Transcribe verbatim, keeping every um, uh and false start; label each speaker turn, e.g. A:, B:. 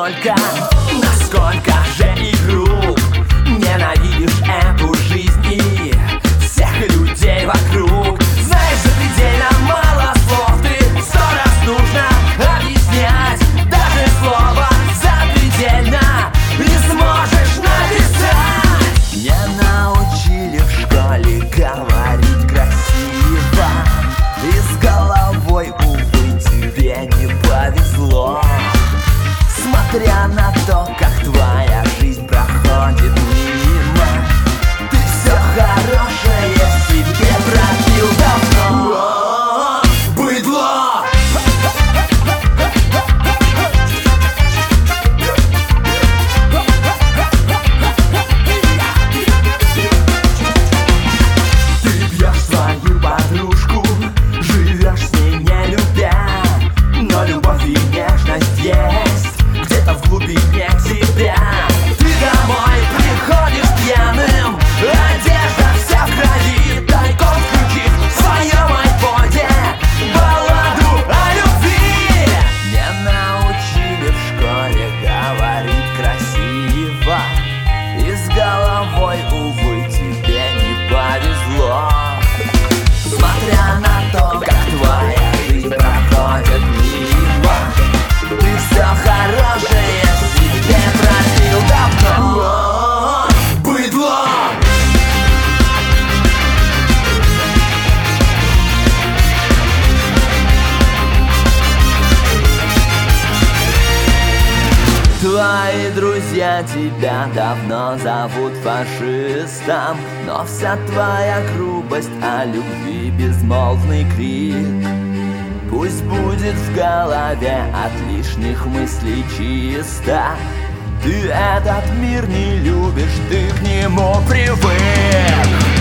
A: только, насколько же игру ненавидишь эту жизнь и всех людей вокруг. Знаешь, запредельно мало слов, ты сто раз нужно объяснять. Даже слово запредельно не сможешь написать. Не научили в школе говорить красиво, и с головой, увы, тебе не повезло. Смотря на то, как твоя жизнь проходит мимо, ты все хорошее себе пропил давно. Быдло! Ты бьешь свою подружку, живешь с ней не любя, но любовь и нежность есть где-то в глубине тебя. Ты домой приходишь пьяным, одежда вся в крови, тайком включив в своем айподе балладу о любви. Не научили в школе говорить красиво, и с головой, увы, тебе не повезло. Смотря на то, как твоя жизнь проходит мимо, ты все хорошее себе пропил давно. Быдло! Твои друзья тебя давно зовут фашистом, но вся твоя грубость о любви безмолвный крик. Пусть будет в голове от лишних мыслей чисто. Ты этот мир не любишь, ты к нему привык.